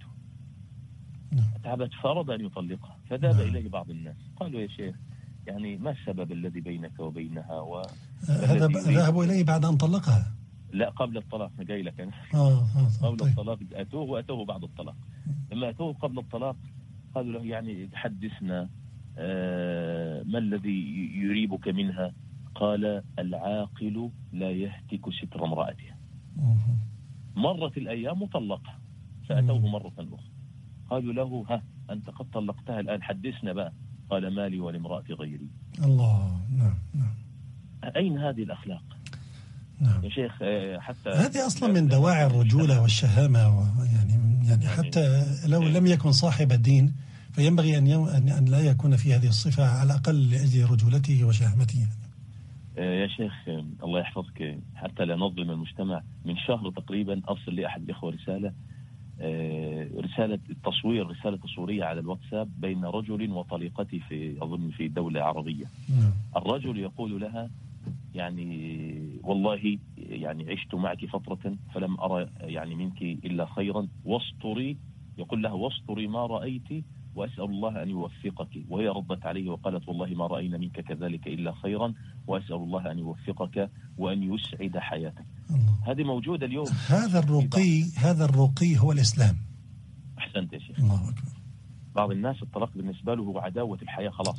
أتعبت فأراد أن يطلقها، فذهب إليه بعض الناس قالوا: يا شيخ يعني ما السبب الذي بينك وبينها؟ ذهبوا إليه بعد أن طلقها. لا قبل الطلاق، أنا جاي لك أنا. قبل طيب. الطلاق أتوه وأتوه بعد الطلاق. لما أتوه قبل الطلاق قالوا له يعني حدثنا ما الذي يريبك منها؟ قال العاقل لا يهتك ستر امرأته. مرت الأيام وطلقها، فأتوه مرة أخرى قالوا له ها أنت قد طلقتها الآن حدثنا بقى. قال مالي ولامرأتي غيري. الله. نعم. أين هذه الأخلاق؟ نعم. يا شيخ حتى هذه أصلا من دواعي الرجولة والشهامة، يعني حتى لو لم يكن صاحب الدين فينبغي أن لا يكون في هذه الصفة على الأقل لأجل رجولته وشهامته. يا شيخ الله يحفظك، حتى لا نظلم المجتمع، من شهر تقريبا أرسل لي أحد الإخوة رسالة تصويرية على الواتساب بين رجل وطليقته أظن في دولة عربية. الرجل يقول لها يعني والله يعني عشت معك فترة فلم أرى يعني منك إلا خيرا، يقول لها واستري ما رأيت وأسأل الله أن يوفقك. وهي ردت عليه وقالت والله ما رأينا منك كذلك إلا خيرا وأسأل الله أن يوفقك وأن يسعد حياتك. هذه موجودة اليوم. هذا الرقي هو الإسلام. أحسنت يا شيخ. الله أكبر. بعض الناس الطلاق بالنسبة له هو عداوة الحياة خلاص.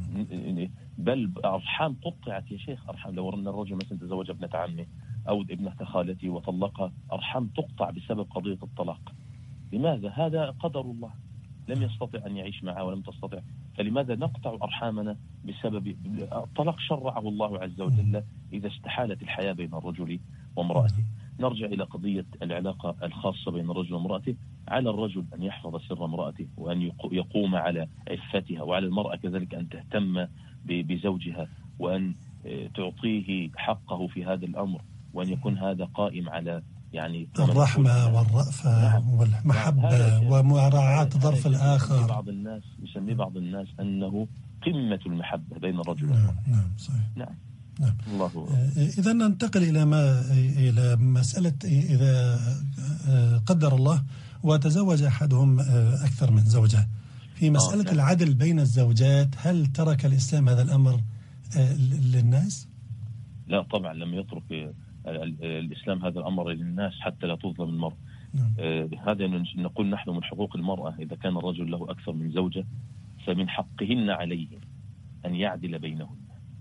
بل أرحام قطعت يا شيخ، أرحام. لو أن الرجل مثلا تزوج ابنة عمه أو ابنة خالته وطلقها، أرحام تقطع بسبب قضية الطلاق. لماذا؟ هذا قدر الله، لم يستطع أن يعيش معها ولم تستطع، فلماذا نقطع أرحامنا بسبب الطلاق؟ شرعه الله عز وجل إذا استحالت الحياة بين الرجل وامرأته. نرجع إلى قضية العلاقة الخاصة بين الرجل وامرأته. على الرجل أن يحفظ سر امرأته وأن يقوم على عفتها، وعلى المرأة كذلك أن تهتم بزوجها وأن تعطيه حقه في هذا الأمر، وأن يكون هذا قائم على يعني الرحمة والرأفة والمحبة ومراعاة ظرف الآخر. يسمي بعض الناس أنه قمة المحبة بين الرجل والمرأة. نعم صحيح. نعم. الله. إذا ننتقل إلى مسألة إذا قدر الله وتزوج أحدهم أكثر من زوجة، في مسألة العدل بين الزوجات، هل ترك الإسلام هذا الأمر للناس؟ لا طبعا لم يترك الإسلام هذا الأمر للناس حتى لا تظلم المرأة. هذا نقول نحن من حقوق المرأة إذا كان الرجل له أكثر من زوجة فمن حقهن عليه أن يعدل بينهن.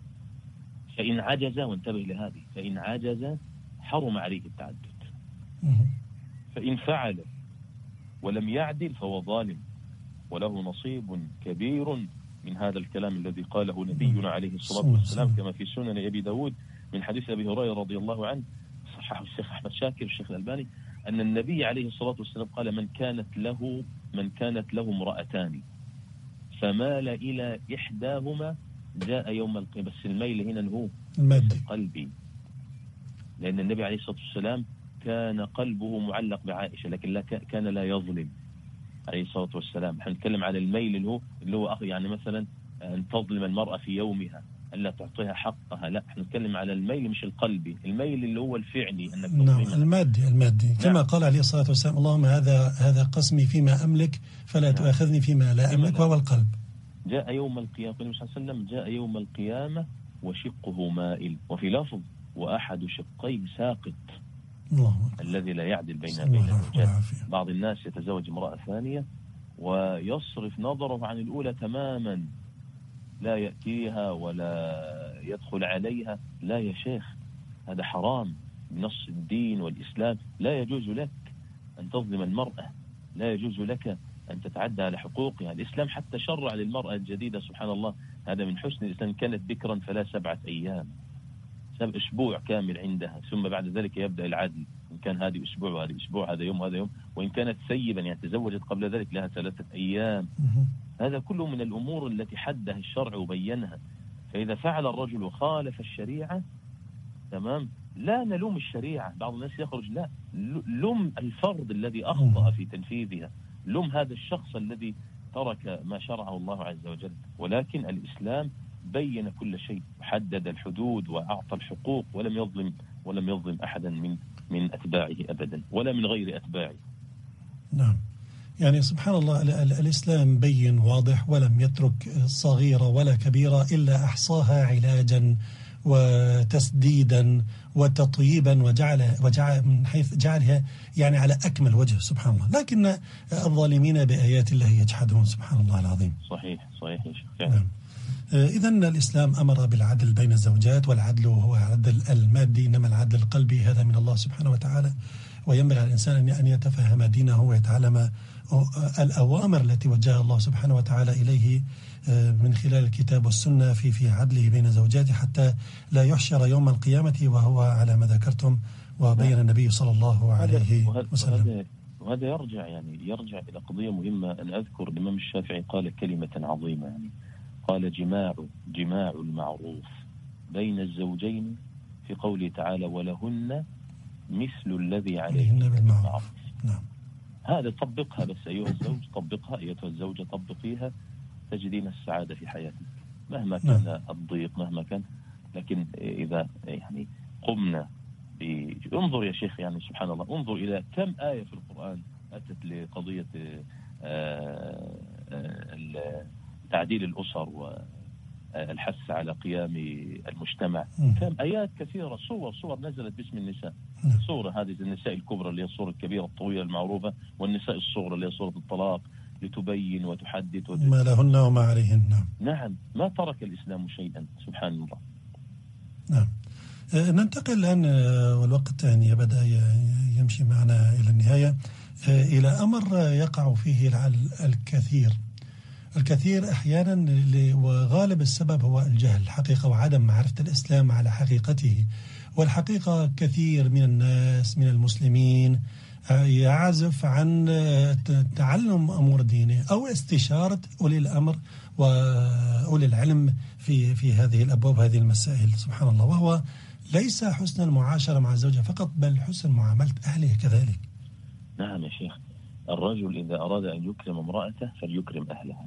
فإن عجز، وانتبه لهذه، فإن عجز حرم عليه التعدد. فإن فعل ولم يعدل فهو ظالم وله نصيب كبير من هذا الكلام الذي قاله نبينا عليه الصلاة والسلام كما في سنن أبي داود من حديث أبي هريرة رضي الله عنه، صححه الشيخ أحمد شاكر والشيخ الألباني، أن النبي عليه الصلاة والسلام قال من كانت له امرأتان فمال إلى إحداهما جاء يوم القيامة. بس الميل هنا هو قلبي، لأن النبي عليه الصلاة والسلام كان قلبه معلق بعائشة لكن كان لا يظلم عليه الصلاة والسلام. احنا نتكلم على الميل اللي هو يعني مثلا أن تظلم المرأة في يومها، ألا تعطيها حقها، لا احنا نتكلم على الميل مش القلبي، الميل اللي هو الفعلي أنك تظلمها. المادي كما قال عليه الصلاة والسلام اللهم هذا قسمي فيما أملك فلا تؤاخذني فيما لا أملك، وهو القلب. جاء يوم القيامة صلى الله عليه وسلم جاء يوم القيامة وشقه مائل، وفي لفظ وأحد شقيه ساقط. الذي لا يعدل بين الزوجات. بعض الناس يتزوج امرأة ثانية ويصرف نظره عن الأولى تماما، لا يأتيها ولا يدخل عليها. لا يا شيخ، هذا حرام بنص الدين والإسلام. لا يجوز لك أن تظلم المرأة، لا يجوز لك أن تتعدى على حقوقها. الإسلام حتى شرع للمرأة الجديدة سبحان الله، هذا من حسن الإسلام، كانت بكرا فلا 7 أيام، أسبوع كامل عندها، ثم بعد ذلك يبدأ العدل، إن كان هذه أسبوع وهذه أسبوع، هذا يوم وهذا يوم. وإن كانت سيبا يعني تزوجت قبل ذلك لها 3 أيام. هذا كله من الأمور التي حدها الشرع وبينها. فإذا فعل الرجل وخالف الشريعة تمام، لا نلوم الشريعة. بعض الناس يخرج لا لوم الفرد الذي أخطأ في تنفيذها، لوم هذا الشخص الذي ترك ما شرعه الله عز وجل. ولكن الإسلام بين كل شيء، حدد الحدود وأعطى الحقوق، ولم يظلم أحدا من أتباعه أبدا ولا من غير أتباعه. نعم، يعني سبحان الله الإسلام بين واضح ولم يترك صغيرة ولا كبيرة إلا أحصاها علاجا وتسديدا وتطييبا وجعل من حيث جعلها يعني على أكمل وجه سبحان الله، لكن الظالمين بآيات الله يجحدون سبحان الله العظيم. صحيح يا شيخ. نعم. إذن الإسلام أمر بالعدل بين الزوجات، والعدل هو العدل المادي، إنما العدل القلبي هذا من الله سبحانه وتعالى، وينبغي على الإنسان أن يتفهم دينه ويتعلم الأوامر التي وجهها الله سبحانه وتعالى إليه من خلال الكتاب والسنة في عدله بين زوجاته، حتى لا يحشر يوم القيامة وهو على ما ذكرتم وبين النبي صلى الله عليه وسلم. وهذا يرجع إلى قضية مهمة. أن أذكر الإمام الشافعي قال كلمة عظيمة، يعني قال جماع المعروف بين الزوجين في قوله تعالى ولهن مثل الذي عليهن بالمعروف. نعم. هذا طبقها بس أيها الزوج، طبقها أيتها الزوجة، طبقيها تجدين السعادة في حياتك مهما كان الضيق مهما كان. لكن إذا يعني قمنا انظر يا شيخ، يعني سبحان الله، انظر إلى كم آية في القرآن أتت لقضية تعديل الأسر والحث على قيام المجتمع. كم آيات كثيرة، صور نزلت باسم النساء. صورة هذه النساء الكبرى اللي هي الصورة الكبيرة الطويلة المعروفة، والنساء الصغرى اللي هي صورة الطلاق، لتبين وتحدد ما لهن وما عليهن. نعم، ما ترك الإسلام شيئا سبحان الله. نعم. ننتقل الآن والوقت يعني بدأ يمشي معنا إلى النهاية، إلى أمر يقع فيه الكثير أحيانا، وغالب السبب هو الجهل حقيقة وعدم معرفة الإسلام على حقيقته. والحقيقة كثير من الناس من المسلمين يعزف عن تعلم أمور دينه أو استشارة أولي الأمر وأولي العلم في هذه الأبواب، هذه المسائل سبحان الله، وهو ليس حسن المعاشرة مع الزوجة فقط بل حسن معاملة أهله كذلك. نعم يا شيخ، الرجل إذا أراد أن يكرم امرأته فليكرم أهلها،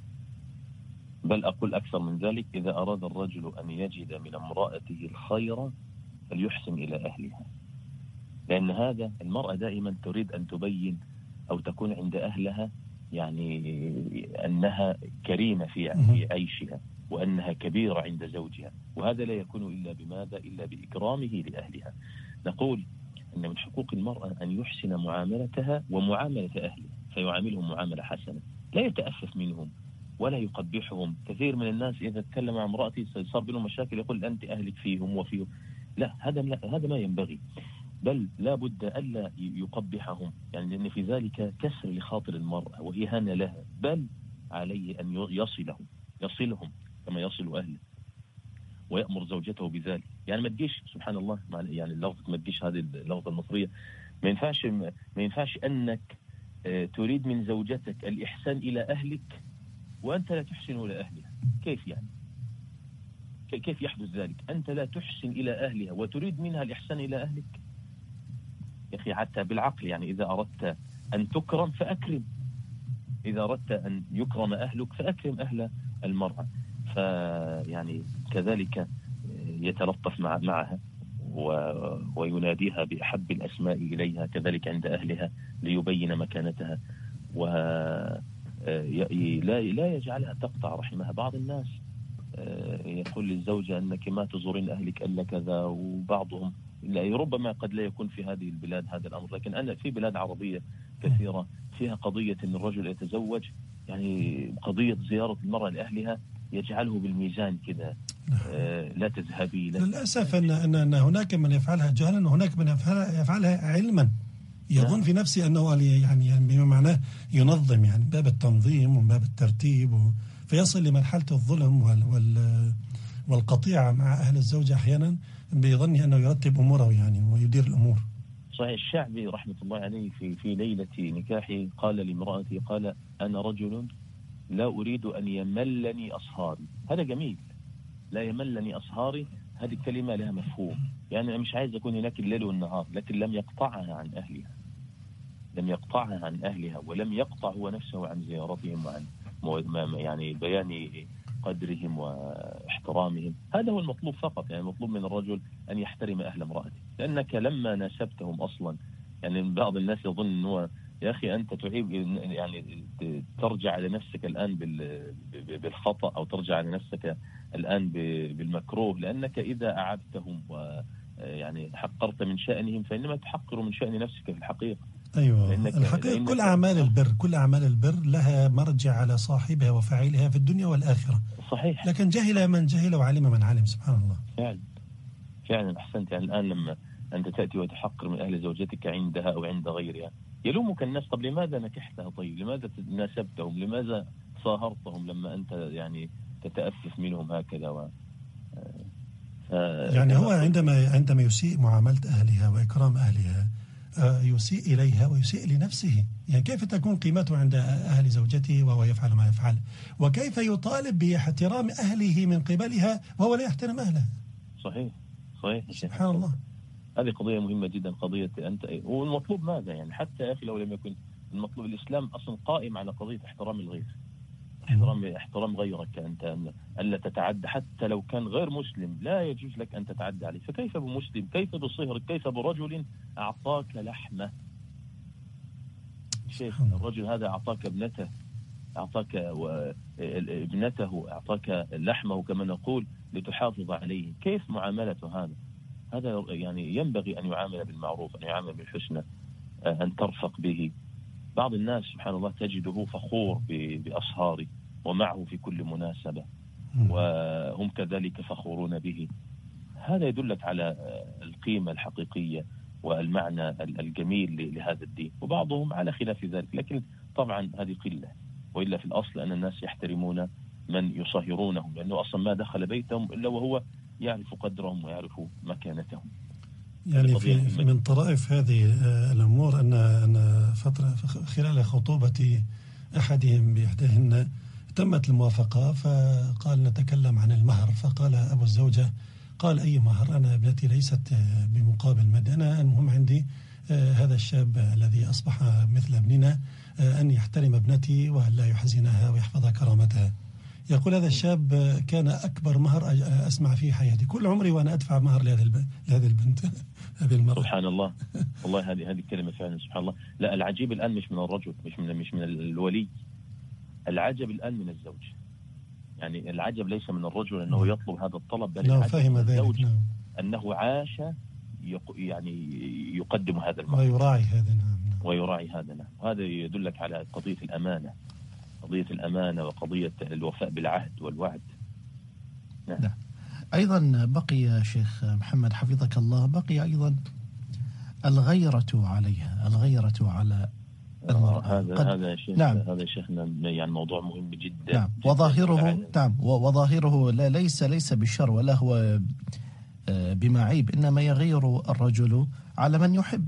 بل أقول أكثر من ذلك، إذا أراد الرجل أن يجد من امرأته الخير فليحسن إلى أهلها، لأن هذا المرأة دائما تريد أن تبين أو تكون عند أهلها يعني أنها كريمة في عيشها وأنها كبيرة عند زوجها، وهذا لا يكون إلا بماذا؟ إلا بإكرامه لأهلها. نقول أن من حقوق المرأة أن يحسن معاملتها ومعاملة أهلها، فيعاملهم معاملة حسنة، لا يتأسف منهم ولا يقبحهم. كثير من الناس إذا تكلم عن امرأتي صار بينهم مشاكل يقول أنت أهلك فيهم وفيهم. لا، هذا ما ينبغي، بل لا بد ألا يقبحهم، يعني لأن في ذلك كسر لخاطر المرأة وإهانة لها، بل عليه أن يصلهم كما يصل أهله، ويأمر زوجته بذلك. يعني ما تجيش سبحان الله، يعني اللفظ ما تجيش هذه اللفظة المصرية، ما ينفعش أنك تريد من زوجتك الإحسان إلى أهلك وأنت لا تحسن إلى أهلها. كيف يعني؟ كيف يحدث ذلك؟ أنت لا تحسن إلى أهلها وتريد منها الإحسان إلى أهلك؟ يا أخي حتى بالعقل، يعني إذا أردت أن تكرم فأكرم، إذا أردت أن يكرم أهلك فأكرم أهل المرأة. فيعني كذلك يتلطف معها ويناديها بأحب الأسماء إليها كذلك عند أهلها ليبين مكانتها، ولا يجعلها تقطع رحمها. بعض الناس يقول للزوجة أنك ما تزورين أهلك إلا كذا، وبعضهم ربما قد لا يكون في هذه البلاد هذا الأمر، لكن أنا في بلاد عربية كثيرة فيها قضية أن الرجل يتزوج، يعني قضية زيارة المرأة لأهلها يجعله بالميزان كذا، لا تذهبي. للأسف أن هناك من يفعلها جهلا وهناك من يفعلها علما، يظن في نفسه أنه يعني بما معناه ينظم، يعني باب التنظيم وباب الترتيب، فيصل لمرحلة الظلم والقطيعة مع أهل الزوجة أحيانا بيظنه أنه يرتب أموره يعني ويدير الأمور. صحيح. الشعبي رحمة الله عليه في ليلة نكاحي قال لامرأتي، قال أنا رجل لا أريد أن يملني أصهاري. هذا جميل، لا يملني أصهاري، هذه الكلمة لها مفهوم، يعني أنا مش عايز أكون هناك الليل والنهار، لكن لم يقطعها عن أهلها، ولم يقطع هو نفسه عن زيارتهم وعن يعني بيان قدرهم واحترامهم. هذا هو المطلوب فقط، يعني المطلوب من الرجل أن يحترم أهل امرأته، لأنك لما ناسبتهم أصلا، يعني بعض الناس يظن أنه يا أخي أنت تعيب يعني ترجع على نفسك الآن بالخطأ، أو ترجع على نفسك الآن بالمكروه، لأنك إذا أعبتهم ويعني حقرت من شأنهم فإنما تحقر من شأن نفسك في الحقيقة. أيوة الحقيقة كل أعمال البر لها مرجع على صاحبها وفاعلها في الدنيا والآخرة. صحيح. لكن جهل من جهل وعلم من علم، سبحان الله. فعلا أحسنت. يعني الآن لما أنت تأتي وتحقر من أهل زوجتك عندها أو عند غيرها يلومك الناس، طب لماذا نكحتها؟ طيب لماذا ناسبتهم؟ لماذا صاهرتهم لما أنت يعني تتأفف منهم هكذا يعني هو عندما يسيء معاملة أهلها وإكرام أهلها يسيء إليها ويسيء لنفسه. يعني كيف تكون قيمته عند أهل زوجته وهو يفعل ما يفعل؟ وكيف يطالب باحترام أهله من قبلها وهو لا يحترم أهله؟ صحيح. سبحان الله. هذه قضية مهمة جدا، قضية أنت والمطلوب ماذا؟ يعني حتى يا أخي لو لم يكن المطلوب، الإسلام أصلا قائم على قضية احترام الغير، احترام غيرك، أنت ألا تتعدى حتى لو كان غير مسلم، لا يجوز لك أن تتعدى عليه. فكيف بمسلم؟ كيف بصهر؟ كيف برجل أعطاك لحمة؟ شيخ الرجل هذا أعطاك ابنته، أعطاك ابنته، أعطاك لحمه كما نقول لتحافظ عليه. كيف معاملته هذا يعني ينبغي أن يعامل بالمعروف، أن يعامل بالحسنى، أن ترفق به. بعض الناس سبحان الله تجده فخور بأصهاره ومعه في كل مناسبة، وهم كذلك فخورون به. هذا يدلك على القيمة الحقيقية والمعنى الجميل لهذا الدين. وبعضهم على خلاف ذلك، لكن طبعا هذه قلة، وإلا في الأصل أن الناس يحترمون من يصهرونهم، لأنه أصلا ما دخل بيتهم إلا وهو يعرف قدرهم ويعرف مكانتهم. يعني من طرائف هذه الأمور أن فترة خلال خطوبة أحدهم بإحداهن تمت الموافقة، فقال نتكلم عن المهر، فقال أبو الزوجة قال أي مهر؟ أنا ابنتي ليست بمقابل مادي، أنا المهم عندي هذا الشاب الذي أصبح مثل ابننا أن يحترم ابنتي ولا يحزنها ويحفظ كرامتها. يقول هذا الشاب كان أكبر مهر أسمع فيه حياتي، كل عمري وأنا أدفع مهر لهذه البنت هذه المرة. سبحان الله. والله هذه الكلمة فعلا سبحان الله. لا، العجيب الآن مش من الرجل، مش من الولي، العجب الآن من الزوج. يعني العجب ليس من الرجل أنه يطلب هذا الطلب، بل العجب من الزوج أنه عاش يعني يقدم هذا المهر ويراعي هذا. وهذا يدلك على قضية الأمانة وقضية الوفاء بالعهد والوعد. نعم. أيضا بقي شيخ محمد حفظك الله، بقي أيضا الغيرة عليها، الغيرة على المرأة. هذا شيخ. نعم. هذا شيخنا يعني موضوع مهم جدا. نعم. وظاهره ليس بالشر ولا هو بما عيب، إنما يغير الرجل على من يحب.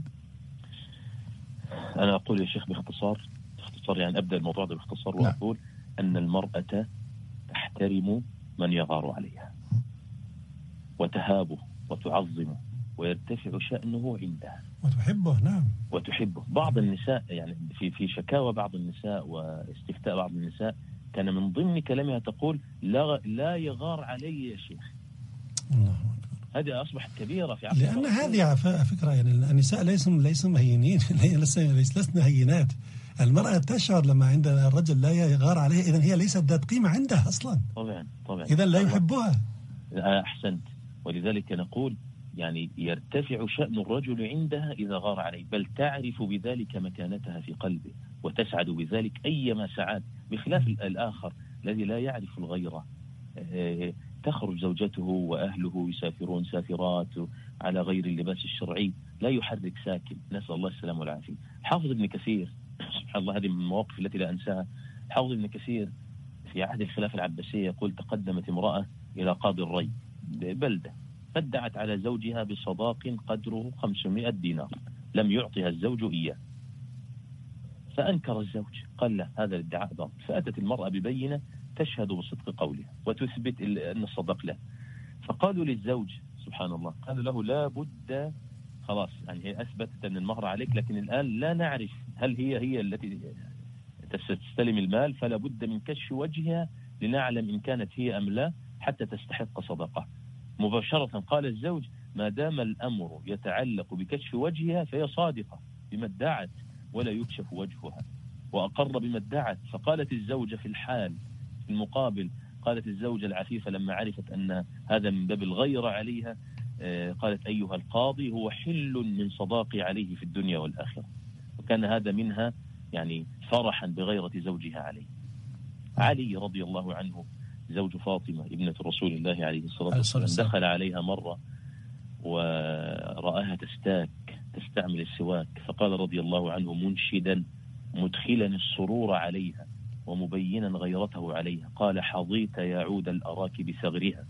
أنا أقول يا شيخ باختصار، يعني أبدأ الموضوع ده باختصار وأقول أن المرأة تحترم من يغار عليها وتهابه وتعظمه ويرتفع شأنه عندها وتحبه. نعم. وتحبه. بعض النساء يعني في شكاوى بعض النساء واستفتاء بعض النساء كان من ضمن كلامها تقول لا يغار علي يا شيخ. الله. هذه أصبحت كبيرة في عصر، لأن هذه فكرة يعني النساء ليسوا هينين، لسن هينات. المرأة تشعر لما عند الرجل لا يغار عليها، إذن هي ليست ذات قيمة عندها أصلا. طبعا. إذن لا يحبها. أحسنت. ولذلك نقول يعني يرتفع شأن الرجل عندها إذا غار عليه، بل تعرف بذلك مكانتها في قلبه وتسعد بذلك أيما سعاد، بخلاف الآخر الذي لا يعرف الغيرة. تخرج زوجته وأهله يسافرون سافرات على غير اللباس الشرعي، لا يحرك ساكن، نسأل الله السلامة والعافية. حافظ ابن كثير سبحان الله، هذه من المواقف التي لا أنساها. حافظ ابن كثير في عهد الخلافة العباسية يقول تقدمت امرأة إلى قاضي الري بلدة، فادعت على زوجها بصداق قدره 500 دينار لم يعطيها الزوج إياه، فأنكر الزوج، قال له هذا الادعاء باطل. فأتت المرأة ببينة تشهد بصدق قولها وتثبت أن الصدق له. فقالوا للزوج سبحان الله، قالوا له لا بد، خلاص يعني هي أثبتت أن المهر عليك، لكن الآن لا نعرف هل هي التي تستلم المال، فلا بد من كشف وجهها لنعلم إن كانت هي أم لا حتى تستحق صدقة. مباشرة قال الزوج ما دام الأمر يتعلق بكشف وجهها فهي صادقة بما ادعت، ولا يكشف وجهها، وأقر بما ادعت. فقالت الزوجة في الحال في المقابل، قالت الزوجة العفيفة لما عرفت أن هذا من باب الغيرة عليها، قالت أيها القاضي هو حل من صداقي عليه في الدنيا والآخرة. وكان هذا منها يعني فرحا بغيرة زوجها عليه. علي رضي الله عنه زوج فاطمة ابنة رسول الله عليه الصلاة والسلام دخل عليها مرة ورآها تستعمل السواك، فقال رضي الله عنه منشدا مدخلا السرور عليها ومبينا غيرته عليها، قال حظيت يا عود الأراك بثغرها،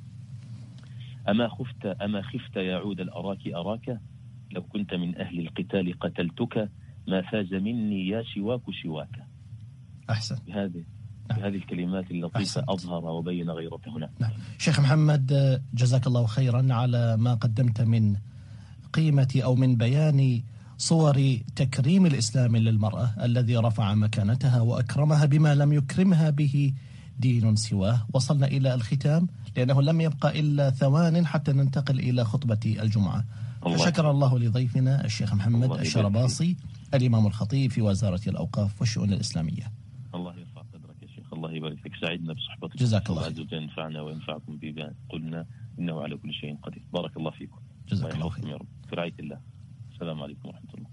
أما خفت يا عود الأراك أراك، لو كنت من أهل القتال قتلتك، ما فاز مني يا سواك. أحسن. بهذه الكلمات اللطيفة أظهر وبين غيرته. نعم. شيخ محمد جزاك الله خيرا على ما قدمت من قيمة أو من بيان صور تكريم الإسلام للمرأة الذي رفع مكانتها وأكرمها بما لم يكرمها به دين سواه. وصلنا إلى الختام لأنه لم يبقى إلا ثوان حتى ننتقل إلى خطبة الجمعة. شكر الله لضيفنا الشيخ محمد الشرباصي الإمام الخطيب في وزارة الأوقاف والشؤون الإسلامية. الله يرفع قدرك يا شيخ، الله يبارك فيك، سعدنا بصحبتك. جزاك الله خير. الله ينفعنا وينفعكم بما قلنا، إنه على كل شيء قدير. بارك الله فيكم. جزاك الله خير. في رعاية الله. السلام عليكم ورحمة الله.